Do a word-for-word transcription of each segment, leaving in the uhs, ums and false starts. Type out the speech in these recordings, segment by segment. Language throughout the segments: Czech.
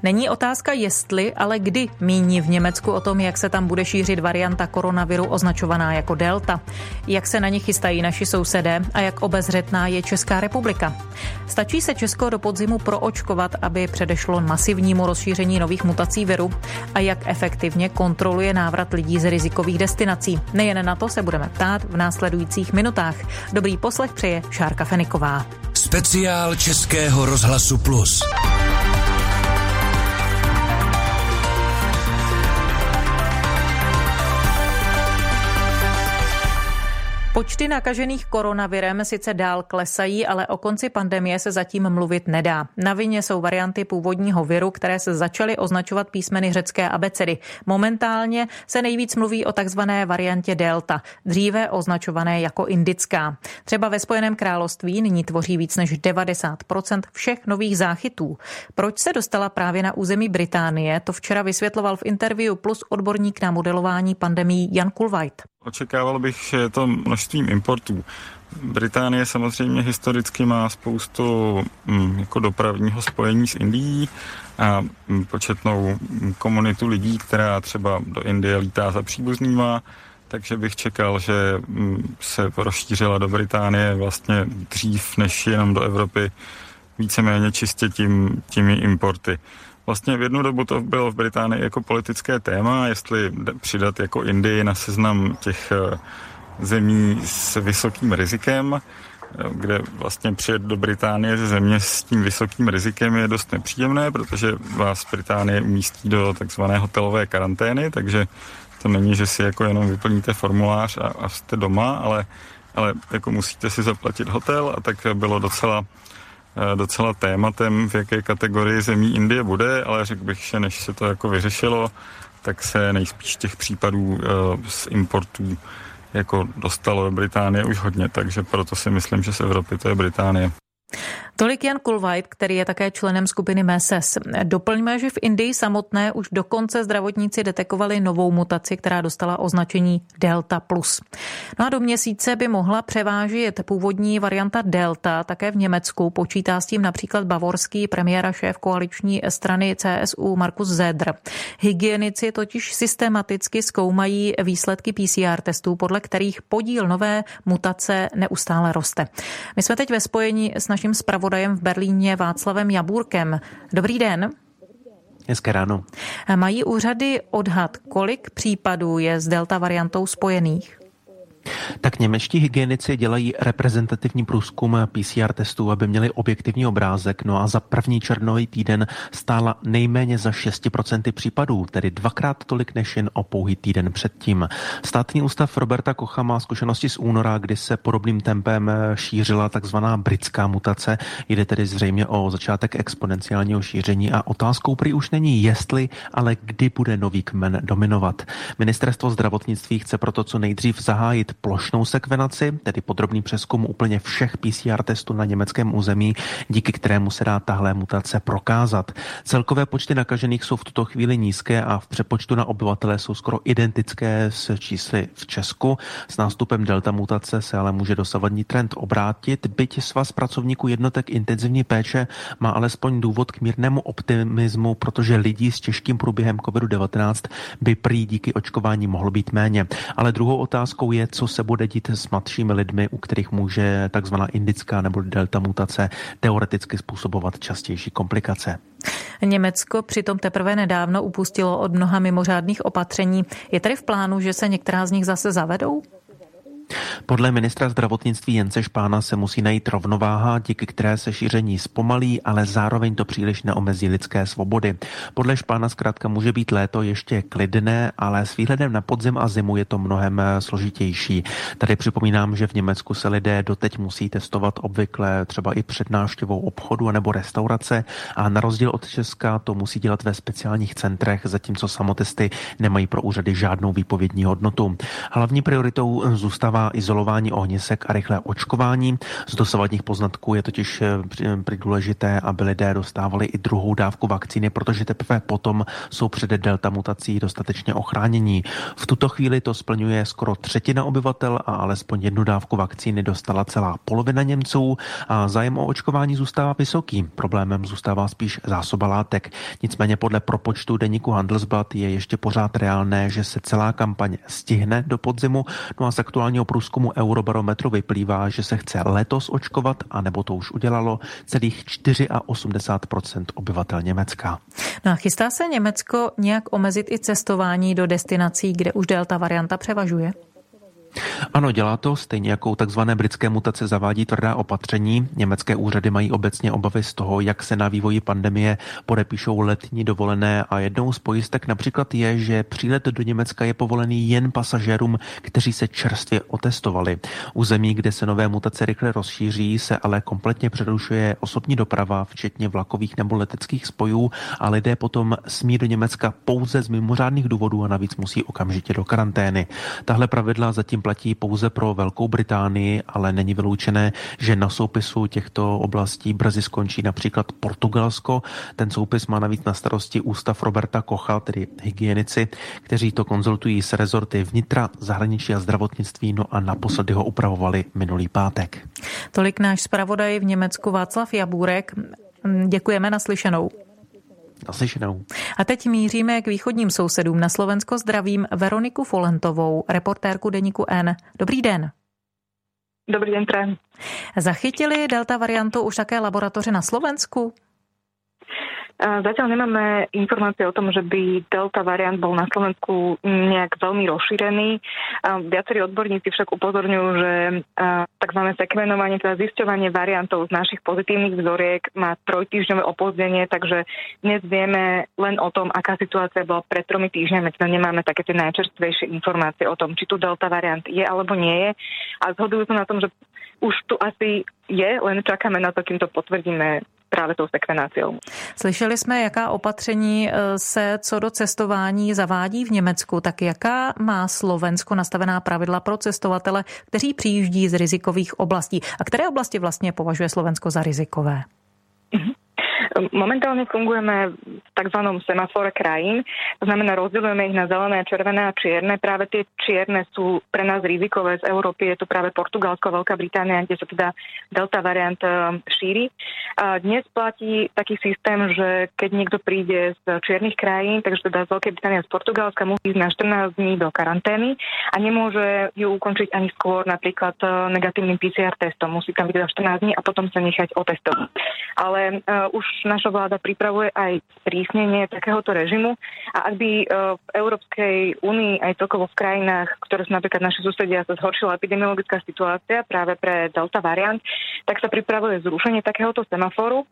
Není otázka jestli, ale kdy míní v Německu o tom, jak se tam bude šířit varianta koronaviru označovaná jako delta. Jak se na ně chystají naši sousedé a jak obezřetná je Česká republika. Stačí se Česko do podzimu proočkovat, aby předešlo masivnímu rozšíření nových mutací viru a jak efektivně kontroluje návrat lidí z rizikových destinací. Nejen na to se budeme ptát v následujících minutách. Dobrý poslech přeje Šárka Feniková. Speciál Českého rozhlasu Plus. Počty nakažených koronavirem sice dál klesají, ale o konci pandemie se zatím mluvit nedá. Na vině jsou varianty původního viru, které se začaly označovat písmeny řecké abecedy. Momentálně se nejvíc mluví o takzvané variantě delta, dříve označované jako indická. Třeba ve Spojeném království nyní tvoří víc než devadesát procent všech nových záchytů. Proč se dostala právě na území Británie, to včera vysvětloval v interview Plus odborník na modelování pandemií Jan Kulveit. Očekával bych, že je to množstvím importů. Británie samozřejmě historicky má spoustu hm, jako dopravního spojení s Indií a hm, početnou komunitu lidí, která třeba do Indie lítá za příbuznýma, takže bych čekal, že hm, se rozšířila do Británie vlastně dřív než jenom do Evropy, víceméně čistě tím, těmi importy. Vlastně v jednu dobu to bylo v Británii jako politické téma, jestli přidat jako Indii na seznam těch zemí s vysokým rizikem, kde vlastně přijet do Británie ze země s tím vysokým rizikem je dost nepříjemné, protože vás Británie umístí do takzvané hotelové karantény, takže to není, že si jako jenom vyplníte formulář a, a jste doma, ale, ale jako musíte si zaplatit hotel a tak bylo docela docela tématem, v jaké kategorii zemí Indie bude, ale řekl bych, že než se to jako vyřešilo, tak se nejspíš těch případů z importů jako dostalo do Británie už hodně, takže proto si myslím, že z Evropy to je Británie. Tolik Jan Kulveit, který je také členem skupiny M S S. Doplňme, že v Indii samotné už dokonce zdravotníci detekovali novou mutaci, která dostala označení Delta plus. No a do měsíce by mohla převážit původní varianta Delta, také v Německu. Počítá s tím například bavorský premiér a šéf koaliční strany C S U Markus Söder. Hygienici totiž systematicky zkoumají výsledky P C R testů, podle kterých podíl nové mutace neustále roste. My jsme teď ve spojení s naším zpravodajem v Berlíně Václavem Jaburkem. Dobrý den. Hezké ráno. Mají úřady odhad, kolik případů je s delta variantou spojených? Tak němečtí hygienici dělají reprezentativní průzkum P C R testů, aby měli objektivní obrázek. No a za první červnový týden stála nejméně za šest procent případů, tedy dvakrát tolik než jen o pouhý týden předtím. Státní ústav Roberta Kocha má zkušenosti z února, kdy se podobným tempem šířila takzvaná britská mutace. Jde tedy zřejmě o začátek exponenciálního šíření a otázkou prý už není jestli, ale kdy bude nový kmen dominovat. Ministerstvo zdravotnictví chce proto co nejdřív zahájit plošnou sekvenaci, tedy podrobný přezkum úplně všech P C R testů na německém území, díky kterému se dá tahle mutace prokázat. Celkové počty nakažených jsou v tuto chvíli nízké a v přepočtu na obyvatele jsou skoro identické s čísly v Česku. S nástupem delta mutace se ale může dosavadní trend obrátit, byť svaz pracovníků jednotek intenzivní péče má alespoň důvod k mírnému optimismu, protože lidí s těžkým průběhem covid devatenáct by prý díky očkování mohlo být méně. Ale druhou otázkou je, co se bude dít s mladšími lidmi, u kterých může takzvaná indická nebo delta mutace teoreticky způsobovat častější komplikace. Německo přitom teprve nedávno upustilo od mnoha mimořádných opatření. Je tedy v plánu, že se některá z nich zase zavedou? Podle ministra zdravotnictví Jence Špána se musí najít rovnováha, díky které se šíření zpomalí, ale zároveň to příliš neomezí lidské svobody. Podle Špána zkrátka může být léto ještě klidné, ale s výhledem na podzim a zimu je to mnohem složitější. Tady připomínám, že v Německu se lidé doteď musí testovat obvykle třeba i před návštěvou obchodu nebo restaurace a na rozdíl od Česka to musí dělat ve speciálních centrech, zatímco samotesty nemají pro úřady žádnou výpovědní hodnotu. Hlavní prioritou zůstává znamená izolování ohnisek a rychlé očkování. Z dosavadních poznatků je totiž důležité, aby lidé dostávali i druhou dávku vakcíny, protože teprve potom jsou před delta mutací dostatečně ochránění. V tuto chvíli to splňuje skoro třetina obyvatel a alespoň jednu dávku vakcíny dostala celá polovina Němců a zájem o očkování zůstává vysoký. Problémem zůstává spíš zásoba látek. Nicméně podle propočtu deníku Handelsblatt je ještě pořád reálné, že se celá kampaň stihne do podzimu. No a z aktuálního průzkumu Eurobarometru vyplývá, že se chce letos očkovat, anebo to už udělalo celých osmdesát čtyři procent obyvatel Německa. No a chystá se Německo nějak omezit i cestování do destinací, kde už delta varianta převažuje? Ano, dělá to, stejně jako u takzvané britské mutace zavádí tvrdá opatření. Německé úřady mají obecně obavy z toho, jak se na vývoji pandemie podepíšou letní dovolené a jednou z pojistek například je, že přílet do Německa je povolený jen pasažérům, kteří se čerstvě otestovali. U zemí, kde se nové mutace rychle rozšíří, se ale kompletně přerušuje osobní doprava, včetně vlakových nebo leteckých spojů a lidé potom smí do Německa pouze z mimořádných důvodů a navíc musí okamžitě do karantény. Tahle pravidla zatím platí pouze pro Velkou Británii, ale není vyloučené, že na soupisu těchto oblastí brzy skončí například Portugalsko. Ten soupis má navíc na starosti ústav Roberta Kocha, tedy hygienici, kteří to konzultují s rezorty vnitra, zahraničí a zdravotnictví, no a naposledy ho upravovali minulý pátek. Tolik náš zpravodaj v Německu Václav Jabůrek. Děkujeme, naslyšenou. Naslyšenou. A teď míříme k východním sousedům. Na Slovensko zdravím Veroniku Folentovou, reportérku deníku N. Dobrý den. Dobrý den, prajem. Zachytili delta variantu už také laboratoře na Slovensku? Zatiaľ nemáme informácie o tom, že by delta variant bol na Slovensku nejak veľmi rozšírený. Viacerí odborníci však upozorňujú, že tzv. Sekvenovanie, teda zisťovanie variantov z našich pozitívnych vzoriek má trojtýždňové opozdenie, takže dnes vieme len o tom, aká situácia bola pred tromi týždňami, teda nemáme také tie najčerstvejšie informácie o tom, či tu delta variant je alebo nie je. A zhodujú sa na tom, že už tu asi je, len čakáme na to, kým to potvrdíme právě tou sekvenáciou. Slyšeli jsme, jaká opatření se co do cestování zavádí v Německu, tak jaká má Slovensko nastavená pravidla pro cestovatele, kteří přijíždí z rizikových oblastí? A které oblasti vlastně považuje Slovensko za rizikové? Mhm. Momentálne fungujeme v takzvanom semafore krajín, to znamená rozdeľujeme ich na zelené, červené a čierne. Práve tie čierne sú pre nás rizikové. Z Európy je to práve Portugalsko, Veľká Británia, kde sa teda delta variant šíri. A dnes platí taký systém, že keď niekto príde z čiernych krajín, takže teda z Veľkej Británie a z Portugalska, musí ísť na štrnásť dní do karantény a nemôže ju ukončiť ani skôr napríklad negatívnym pé cé er testom. Musí tam byť teda štrnásť dní a potom sa nechať otestovať. Ale uh, už naša vláda pripravuje aj sprísnenie takéhoto režimu a ak by v Európskej únii aj celkovo v krajinách, ktoré sú napríklad naši susedia, sa zhoršila epidemiologická situácia práve pre delta variant, tak sa pripravuje zrušenie takéhoto semaforu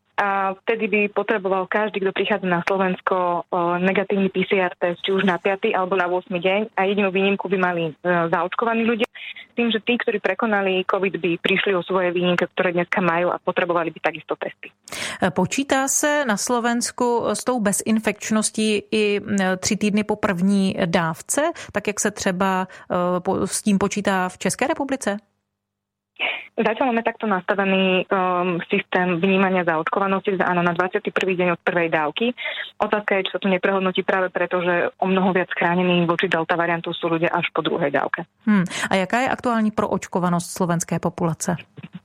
a vtedy by potreboval každý, kto prichádza na Slovensko, negatívny pé cé er test, či už na piaty alebo na ôsmy deň a jedinú výnimku by mali zaočkovaní ľudia. Tým, že tí, ktorí prekonali COVID, by prišli o svoje výnimky, ktoré dneska majú a potrebovali by takisto testy. Počítá se na Slovensku s tou bezinfekčností i tři týdny po první dávce, tak jak se třeba s tím počítá v České republice? Zatiaľ máme takto nastavený um, systém vnímania zaočkovanosti, áno, na dvadsiaty prvý deň od prvej dávky. Otázka je, či sa to neprehodnotí práve preto, že o mnoho viac chránení voči delta variantu sú ľudia až po druhej dávke. Hmm. A jaká je aktuální proočkovanost slovenské populace?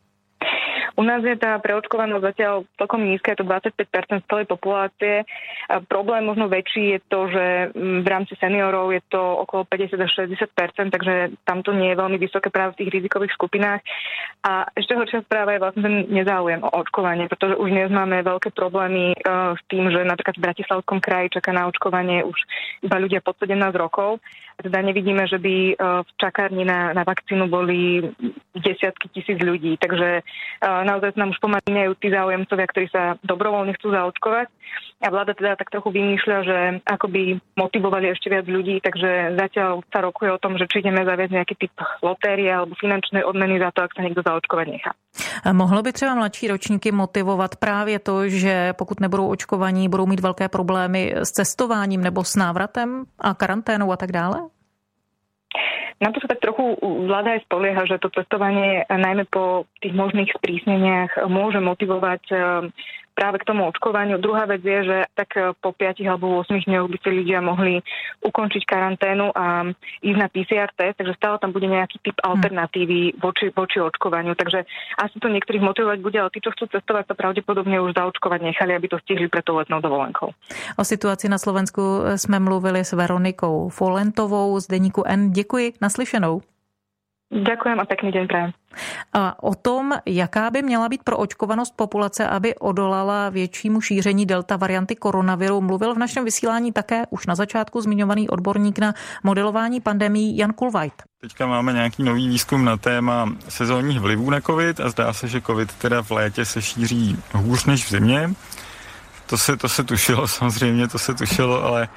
U nás je tá preočkovanosť zatiaľ celkom nízka, je to dvadsaťpäť percent z celej populácie. A problém možno väčší je to, že v rámci seniorov je to okolo päťdesiat až šesťdesiat percent, takže tam to nie je veľmi vysoké práve v tých rizikových skupinách. A ešte horšia správa je vlastne ten nezáujem o očkovanie, pretože už dnes máme veľké problémy uh, s tým, že napríklad v Bratislavskom kraji čaká na očkovanie už iba ľudia pod sedemnásť rokov. A teda nevidíme, že by uh, v čakárni na, na vakcínu boli desiatky tisíc ľudí, takže uh, naozaj nám už pomáhajú tí záujemcovia, ktorí sa dobrovoľne chcú zaočkovať. A vláda teda tak trochu vymýšľa, že ako by motivovali ešte viac ľudí, takže zatiaľ sa rokuje o tom, že či ideme zaviesť nejaký typ lotérie alebo finančnej odmeny za to, ak sa niekto zaočkovať nechá. A mohlo by třeba mladší ročníky motivovat právě to, že pokud nebudou očkovaní, budou mít velké problémy s cestováním nebo s návratem a karanténou a tak dále? Na to sa tak trochu vláda aj spolieha, že to testovanie najmä po tých možných sprísneniach môže motivovať práve k tomu očkovaniu. Druhá vec je, že tak po piatich alebo ôsmich dňoch by si ľudia mohli ukončiť karanténu a ísť na pé cé er test, takže stále tam bude nejaký typ alternatívy voči, voči očkovaniu. Takže asi to niektorých motivovať bude, ale tí, čo chcú cestovať, sa pravdepodobne už zaočkovať nechali, aby to stihli pred tou letnou dovolenkou. O situaci na Slovensku jsme mluvili s Veronikou Folentovou z deníku N. Děkuji, naslyšenou. Ďakujem a pekný deň prajem. A o tom, jaká by měla být proočkovanost populace, aby odolala většímu šíření delta varianty koronaviru, mluvil v našem vysílání také už na začátku zmiňovaný odborník na modelování pandemií Jan Kulvajt. Teďka máme nějaký nový výzkum na téma sezónních vlivů na covid a zdá se, že covid teda v létě se šíří hůř než v zimě. To se, to se tušilo samozřejmě, to se tušilo, ale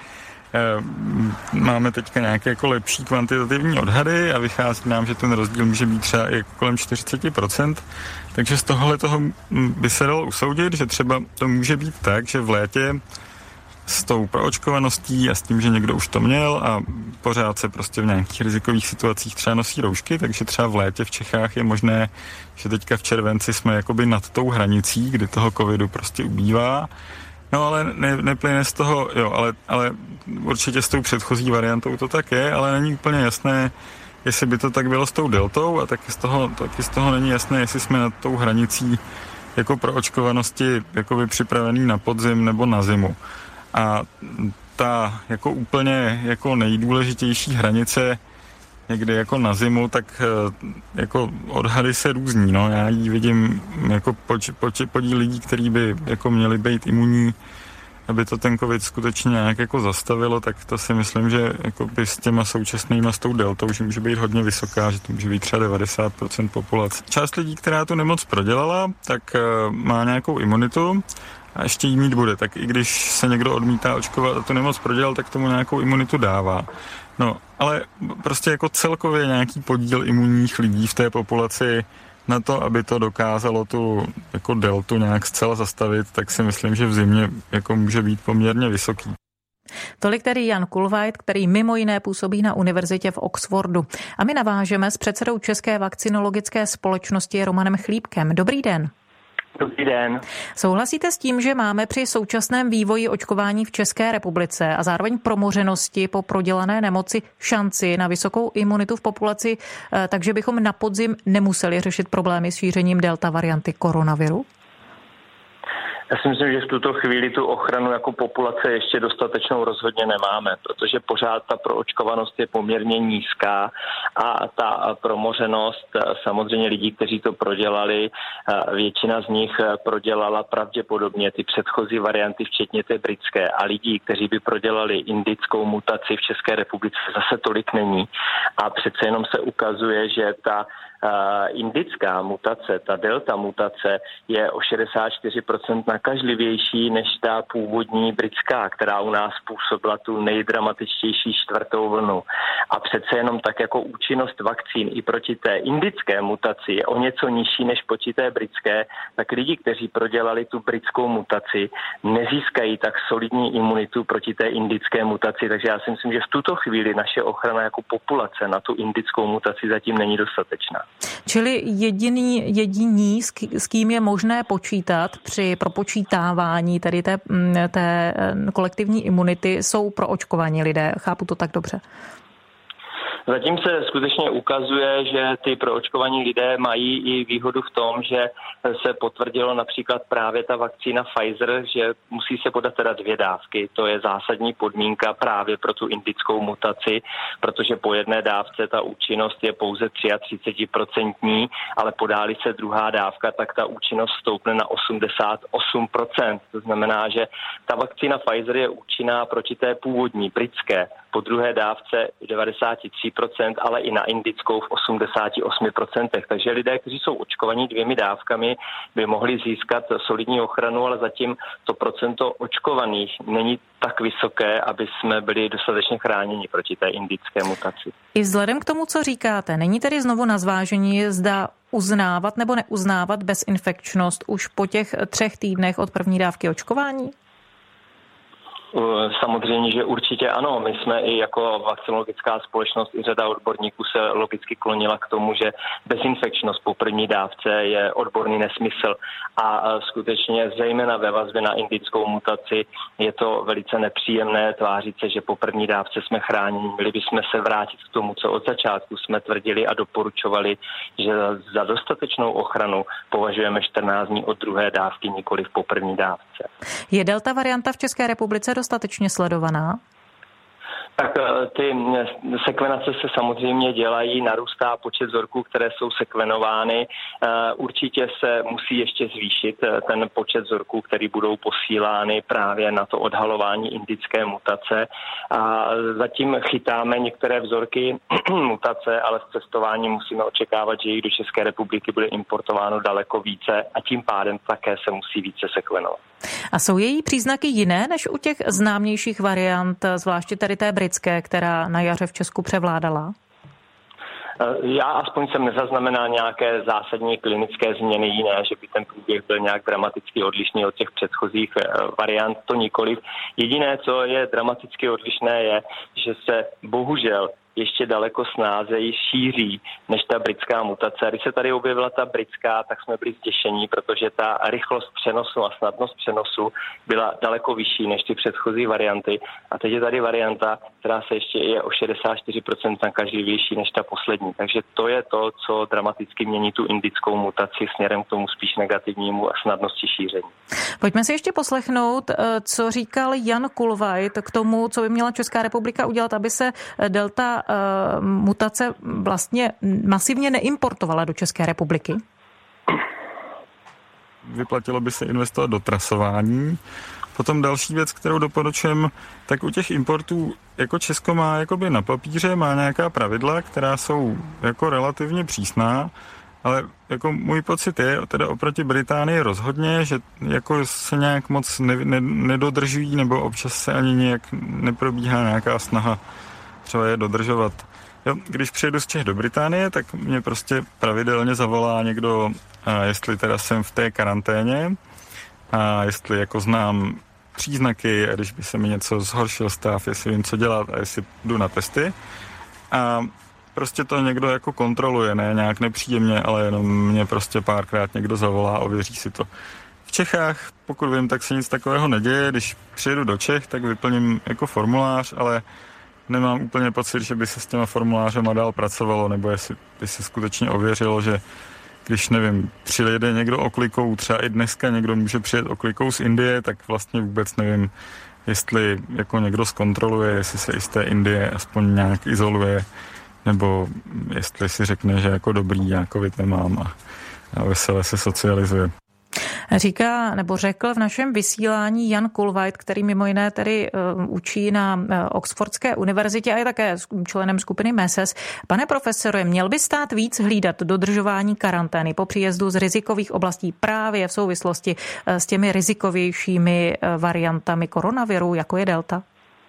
máme teďka nějaké jako lepší kvantitativní odhady a vychází nám, že ten rozdíl může být třeba i kolem čtyřicet procent. Takže z tohohle toho by se dalo usoudit, že třeba to může být tak, že v létě s tou proočkovaností a s tím, že někdo už to měl a pořád se prostě v nějakých rizikových situacích třeba nosí roušky, takže třeba v létě v Čechách je možné, že teďka v červenci jsme jakoby nad tou hranicí, kdy toho covidu prostě ubývá. No ale ne, neplyne z toho, jo, ale, ale určitě s tou předchozí variantou to tak je, ale není úplně jasné, jestli by to tak bylo s tou deltou a taky z toho, taky z toho není jasné, jestli jsme nad tou hranicí jako pro očkovanosti jakoby připravený na podzim nebo na zimu. A ta jako úplně jako nejdůležitější hranice někdy jako na zimu, tak jako odhady se různí, no. Já ji vidím jako poč, poč, podíl lidí, kteří by jako měli být imunní, aby to ten covid skutečně nějak jako zastavilo, tak to si myslím, že jako by s těma současnýma, s tou deltou, že může být hodně vysoká, že to může být třeba devadesát procent populace. Část lidí, která tu nemoc prodělala, tak uh, má nějakou imunitu a ještě jí mít bude, tak i když se někdo odmítá očkovat a tu nemoc prodělal, tak tomu nějakou imunitu dává. No, ale prostě jako celkově nějaký podíl imunních lidí v té populaci na to, aby to dokázalo tu jako deltu nějak zcela zastavit, tak si myslím, že v zimě jako může být poměrně vysoký. Tolik tedy Jan Kulvajt, který mimo jiné působí na univerzitě v Oxfordu. A my navážeme s předsedou České vakcinologické společnosti Romanem Chlípkem. Dobrý den. Dobrý den. Souhlasíte s tím, že máme při současném vývoji očkování v České republice a zároveň promořenosti po prodělané nemoci šanci na vysokou imunitu v populaci, takže bychom na podzim nemuseli řešit problémy s šířením delta varianty koronaviru? Já si myslím, že v tuto chvíli tu ochranu jako populace ještě dostatečnou rozhodně nemáme, protože pořád ta proočkovanost je poměrně nízká a ta promořenost samozřejmě lidí, kteří to prodělali, většina z nich prodělala pravděpodobně ty předchozí varianty, včetně té britské, a lidí, kteří by prodělali indickou mutaci v České republice, zase tolik není. A přece jenom se ukazuje, že ta indická mutace, ta delta mutace je o šedesát čtyři procent nakažlivější než ta původní britská, která u nás způsobila tu nejdramatičtější čtvrtou vlnu. A přece jenom tak jako účinnost vakcín i proti té indické mutaci je o něco nižší než proti té britské, tak lidi, kteří prodělali tu britskou mutaci, nezískají tak solidní imunitu proti té indické mutaci. Takže já si myslím, že v tuto chvíli naše ochrana jako populace na tu indickou mutaci zatím není dostatečná. Čili jediný, jediní, s kým je možné počítat při propočítávání tedy té, té kolektivní imunity, jsou proočkovaní lidé. Chápu to tak dobře? Zatím se skutečně ukazuje, že ty proočkovaní lidé mají i výhodu v tom, že se potvrdilo například právě ta vakcína Pfizer, že musí se podat teda dvě dávky. To je zásadní podmínka právě pro tu indickou mutaci, protože po jedné dávce ta účinnost je pouze třicet tři procent, ale podáli se druhá dávka, tak ta účinnost stoupne na osmdesát osm procent. To znamená, že ta vakcína Pfizer je účinná proti té původní britské, po druhé dávce devadesát tři procent, ale i na indickou v osmdesát osm procent. Takže lidé, kteří jsou očkovaní dvěmi dávkami, by mohli získat solidní ochranu, ale zatím to procento očkovaných není tak vysoké, aby jsme byli dostatečně chráněni proti té indické mutaci. I vzhledem k tomu, co říkáte, není tedy znovu na zvážení, zda uznávat nebo neuznávat bezinfekčnost už po těch třech týdnech od první dávky očkování? Samozřejmě, že určitě ano. My jsme i jako vakcinologická společnost i řada odborníků se logicky klonila k tomu, že bezinfekčnost po první dávce je odborný nesmysl a skutečně zejména ve vazbě na indickou mutaci je to velice nepříjemné tvářit se, že po první dávce jsme chráněni. Měli bychom se vrátit k tomu, co od začátku jsme tvrdili a doporučovali, že za dostatečnou ochranu považujeme čtrnáct dní od druhé dávky, nikoliv po první dávce. Je delta varianta v České republice dostatečně sledovaná? Tak ty sekvenace se samozřejmě dělají, narůstá počet vzorků, které jsou sekvenovány. Určitě se musí ještě zvýšit ten počet vzorků, které budou posílány právě na to odhalování indické mutace. A zatím chytáme některé vzorky mutace, ale v cestování musíme očekávat, že jich do České republiky bude importováno daleko více a tím pádem také se musí více sekvenovat. A jsou její příznaky jiné než u těch známějších variant, zvláště tady té britské, která na jaře v Česku převládala? Já aspoň jsem nezaznamenal nějaké zásadní klinické změny jiné, že by ten průběh byl nějak dramaticky odlišný od těch předchozích variant, to nikoliv. Jediné, co je dramaticky odlišné, je, že se bohužel ještě daleko snázeji šíří než ta britská mutace. A když se tady objevila ta britská, tak jsme byli zděšení, protože ta rychlost přenosu a snadnost přenosu byla daleko vyšší než ty předchozí varianty. A teď je tady varianta, která se ještě je o šedesát čtyři procent nakažlivější než ta poslední. Takže to je to, co dramaticky mění tu indickou mutaci směrem k tomu spíš negativnímu a snadnosti šíření. Pojďme si ještě poslechnout, co říkal Jan Kulveit k tomu, co by měla Česká republika udělat, aby se delta mutace vlastně masivně neimportovala do České republiky? Vyplatilo by se investovat do trasování. Potom další věc, kterou doporučujeme, tak u těch importů, jako Česko má jakoby na papíře, má nějaká pravidla, která jsou jako relativně přísná, ale jako můj pocit je, teda oproti Británii rozhodně, že jako se nějak moc ne, ne, nedodržují, nebo občas se ani nějak neprobíhá nějaká snaha třeba je dodržovat. Jo, když přijedu z Čech do Británie, tak mě prostě pravidelně zavolá někdo, a jestli teda jsem v té karanténě a jestli jako znám příznaky a když by se mi něco zhoršil stav, jestli vím, co dělat a jestli jdu na testy. A prostě to někdo jako kontroluje, ne nějak nepříjemně, ale jenom mě prostě párkrát někdo zavolá a ověří si to. V Čechách, pokud vím, tak se nic takového neděje. Když přijedu do Čech, tak vyplním jako formulář, ale nemám úplně pocit, že by se s těma formulářema dál pracovalo, nebo jestli by se skutečně ověřilo, že když, nevím, přijede někdo oklikou, třeba i dneska někdo může přijet oklikou z Indie, tak vlastně vůbec nevím, jestli jako někdo zkontroluje, jestli se i z té Indie aspoň nějak izoluje, nebo jestli si řekne, že jako dobrý, já covid nemám a, a veselé se socializuje. Říká, nebo řekl v našem vysílání Jan Kulveit, který mimo jiné tedy uh, učí na uh, Oxfordské univerzitě a je také členem skupiny M E S E S. Pane profesore, měl by stát víc hlídat dodržování karantény po příjezdu z rizikových oblastí právě v souvislosti uh, s těmi rizikovějšími uh, variantami koronaviru, jako je delta?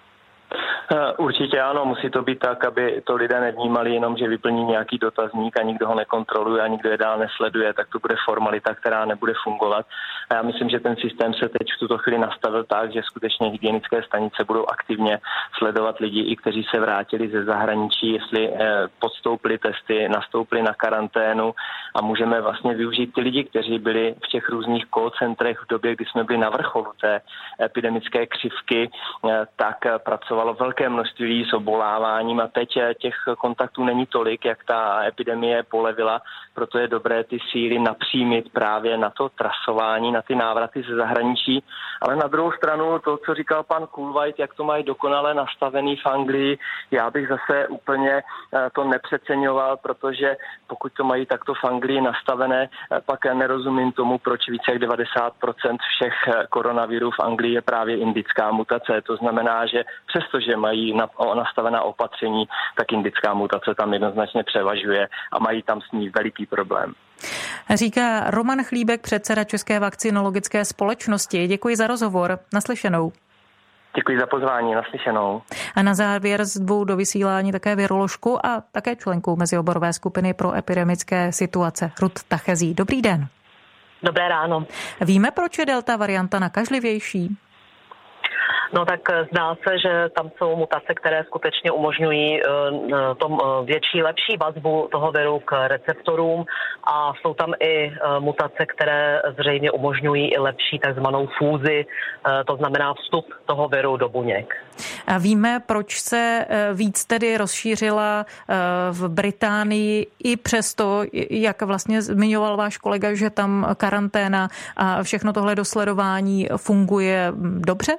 Určitě ano, musí to být tak, aby to lidé nevnímali jenom, že vyplní nějaký dotazník a nikdo ho nekontroluje a nikdo je dál nesleduje, tak to bude formalita, která nebude fungovat. A já myslím, že ten systém se teď v tuto chvíli nastavil tak, že skutečně hygienické stanice budou aktivně sledovat lidi, i kteří se vrátili ze zahraničí, jestli podstoupili testy, nastoupili na karanténu a můžeme vlastně využít ty lidi, kteří byli v těch různých call centrech v době, kdy jsme byli na vrcholu té epidemické křivky, tak pracovalo velké množství lidí s oboláváním a teď těch kontaktů není tolik, jak ta epidemie polevila, proto je dobré ty síly napřímit právě na to trasování, na ty návraty ze zahraničí. Ale na druhou stranu to, co říkal pan Kulveit, jak to mají dokonale nastavený v Anglii, já bych zase úplně to nepřeceňoval, protože pokud to mají takto v Anglii nastavené, pak nerozumím tomu, proč více jak devadesát procent všech koronavirů v Anglii je právě indická mutace. To znamená, že přestože mají nastavená opatření, tak indická mutace tam jednoznačně převažuje a mají tam s ní veliký problém. Říká Roman Chlíbek, předseda České vakcinologické společnosti. Děkuji za rozhovor. Naslyšenou. Děkuji za pozvání, naslyšenou. A na závěr z dvou do vysílání také viroložku a také členkou mezioborové skupiny pro epidemické situace Ruth Tachezí. Dobrý den. Dobré ráno. Víme, proč je delta varianta nakažlivější? No tak zdá se, že tam jsou mutace, které skutečně umožňují tom větší, lepší vazbu toho viru k receptorům a jsou tam i mutace, které zřejmě umožňují i lepší takzvanou fúzi, to znamená vstup toho viru do buněk. A víme, proč se víc tedy rozšířila v Británii i přesto, jak vlastně zmiňoval váš kolega, že tam karanténa a všechno tohle dosledování funguje dobře?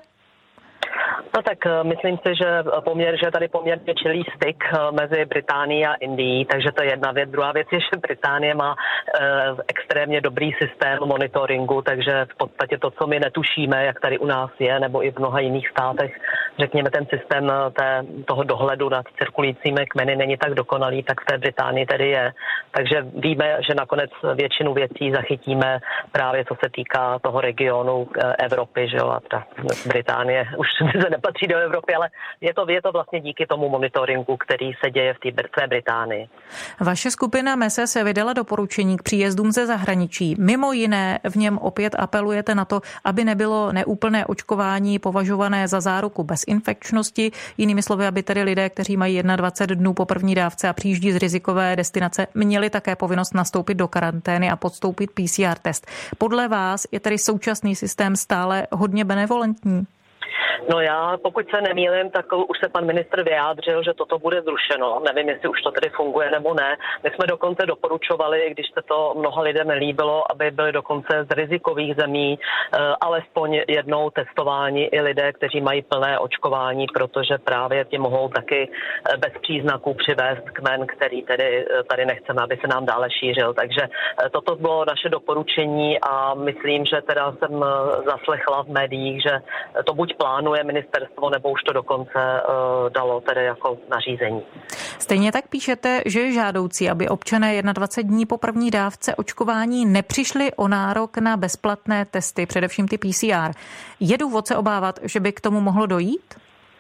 No tak myslím si, že poměr, že je tady poměrně čilý styk mezi Británií a Indií, takže to je jedna věc. Druhá věc je, že Británie má eh, extrémně dobrý systém monitoringu, takže v podstatě to, co my netušíme, jak tady u nás je, nebo i v mnoha jiných státech, řekněme, ten systém té, toho dohledu nad cirkulujícími kmeny není tak dokonalý, tak v té Británii tedy je. Takže víme, že nakonec většinu věcí zachytíme právě co se týká toho regionu Evropy, že jo, a ta Británie už se nepatří do Evropy, ale je to, je to vlastně díky tomu monitoringu, který se děje v té Británii. Vaše skupina M S se vydala doporučení k příjezdům ze zahraničí. Mimo jiné v něm opět apelujete na to, aby nebylo neúplné očkování považované za záruku bezinfekčnosti. Jinými slovy, aby tedy lidé, kteří mají dvacet jedna dnů po první dávce a přijíždí z rizikové destinace, měli také povinnost nastoupit do karantény a podstoupit P C R test. Podle vás je tedy současný systém stále hodně benevolentní? No já, pokud se nemýlím, tak už se pan ministr vyjádřil, že toto bude zrušeno. Nevím, jestli už to tedy funguje nebo ne. My jsme dokonce doporučovali, když se to mnoha lidem nelíbilo, aby byli dokonce z rizikových zemí eh, alespoň jednou testováni i lidé, kteří mají plné očkování, protože právě ti mohou taky bez příznaků přivést kmen, který tedy tady nechceme, aby se nám dále šířil. Takže eh, toto bylo naše doporučení a myslím, že teda jsem zaslechla v médiích, že to buď plánuje ministerstvo, nebo už to dokonce uh, dalo tedy jako nařízení. Stejně tak píšete, že je žádoucí, aby občané dvacet jedna dní po první dávce očkování nepřišli o nárok na bezplatné testy, především ty P C R. Je důvod se obávat, že by k tomu mohlo dojít?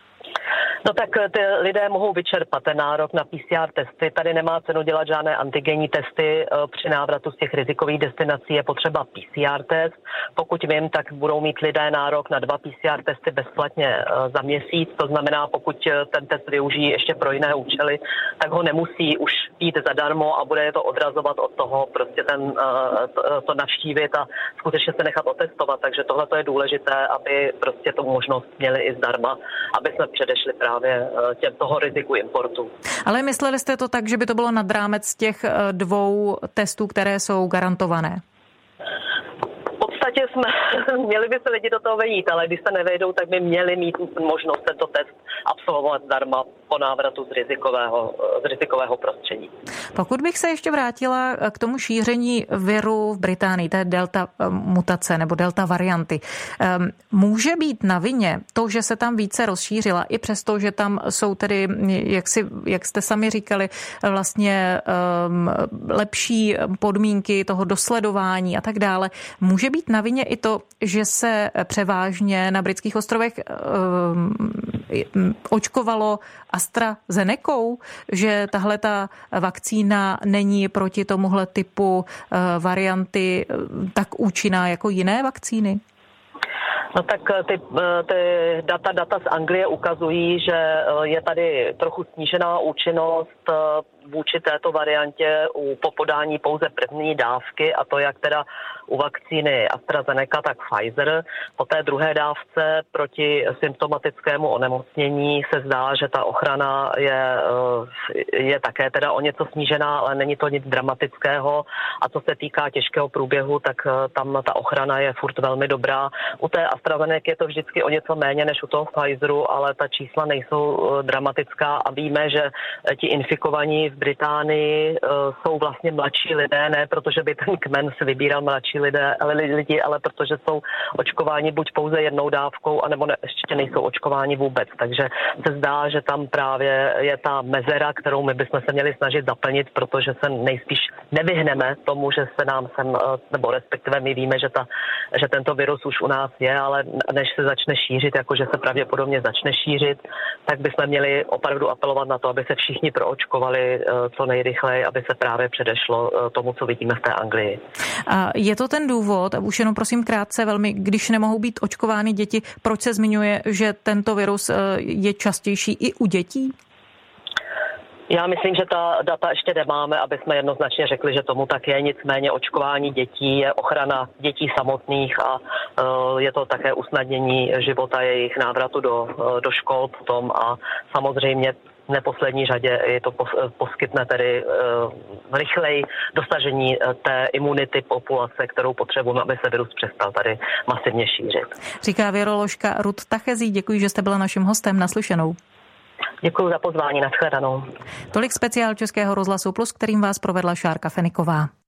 No tak ty lidé mohou vyčerpat ten nárok na P C R testy. Tady nemá cenu dělat žádné antigenní testy. Při návratu z těch rizikových destinací je potřeba P C R test. Pokud vím, tak budou mít lidé nárok na dva P C R testy bezplatně za měsíc. To znamená, pokud ten test využijí ještě pro jiné účely, tak ho nemusí už jít zadarmo a bude je to odrazovat od toho prostě ten, to, to navštívit a skutečně se nechat otestovat. Takže tohle je důležité, aby prostě tu možnost měli i zdarma, aby jsme předešli právě těm toho riziku importu. Ale mysleli jste to tak, že by to bylo nad rámec těch dvou testů, které jsou garantované? V podstatě jsme, měli by se lidi do toho vejít, ale když se nevejdou, tak by měli mít možnost tento test absolvovat zdarma po návratu z rizikového, z rizikového prostředí. Pokud bych se ještě vrátila k tomu šíření viru v Británii, té delta mutace nebo delta varianty, může být na vině to, že se tam více rozšířila, i přesto, že tam jsou tedy, jak, si, jak jste sami říkali, vlastně um, lepší podmínky toho dosledování a tak dále. Může být na vině i to, že se převážně na britských ostrovech um, očkovalo AstraZenecou, že tahle ta vakcína není proti tomuhle typu varianty tak účinná jako jiné vakcíny? No tak ty, ty data, data z Anglie ukazují, že je tady trochu snížená účinnost vůči této variantě u popodání pouze první dávky, a to jak teda u vakcíny AstraZeneca, tak Pfizer. Po té druhé dávce proti symptomatickému onemocnění se zdá, že ta ochrana je, je také teda o něco snížená, ale není to nic dramatického. A co se týká těžkého průběhu, tak tam ta ochrana je furt velmi dobrá. U té AstraZeneca je to vždycky o něco méně než u toho Pfizeru, ale ta čísla nejsou dramatická a víme, že ti infikovaní v Británii uh, jsou vlastně mladší lidé, ne protože by ten kmen si vybíral mladší lidé, ale lidi, ale protože jsou očkováni buď pouze jednou dávkou, anebo ne, ještě nejsou očkováni vůbec. Takže se zdá, že tam právě je ta mezera, kterou my bychom se měli snažit zaplnit, protože se nejspíš nevyhneme tomu, že se nám sem, nebo respektive my víme, že, ta, že tento virus už u nás je, ale než se začne šířit, jakože se pravděpodobně začne šířit, tak bychom měli opravdu apelovat na to, aby se všichni proočkovali co nejrychleji, aby se právě předešlo tomu, co vidíme v té Anglii. A je to ten důvod, už jenom prosím krátce velmi, když nemohou být očkovány děti, proč se zmiňuje, že tento virus je častější i u dětí? Já myslím, že ta data ještě nemáme, aby jsme jednoznačně řekli, že tomu tak je. Nicméně očkování dětí je ochrana dětí samotných a je to také usnadnění života jejich návratu do, do škol potom a samozřejmě v neposlední řadě je to poskytne tedy rychleji dosažení té imunity populace, kterou potřebujeme, aby se virus přestal tady masivně šířit. Říká viroložka Ruth Tachezí. Děkuji, že jste byla naším hostem. Naslyšenou. Děkuji za pozvání, nashledanou. Tolik speciál Českého rozhlasu Plus, kterým vás provedla Šárka Feniková.